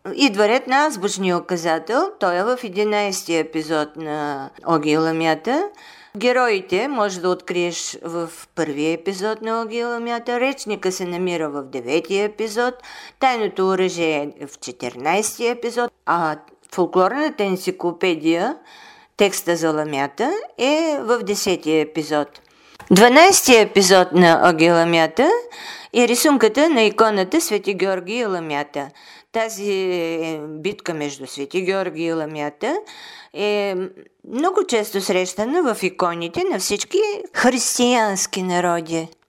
Идва ред на азбучния указател. Той е в 11-ти епизод на Оги и Ламята. Героите може да откриеш в първия епизод на Оги и Ламята. Речника се намира в 9-ти епизод. Тайното оръжие е в 14-ти епизод. А фолклорната енциклопедия, текста за Ламята, е в 10-ти епизод. 12-ти епизод на Оги и Ламята е рисунката на иконата Свети Георги и Ламята. Тази битка между Свети Георги и Ламята е много често срещана в иконите на всички християнски народи.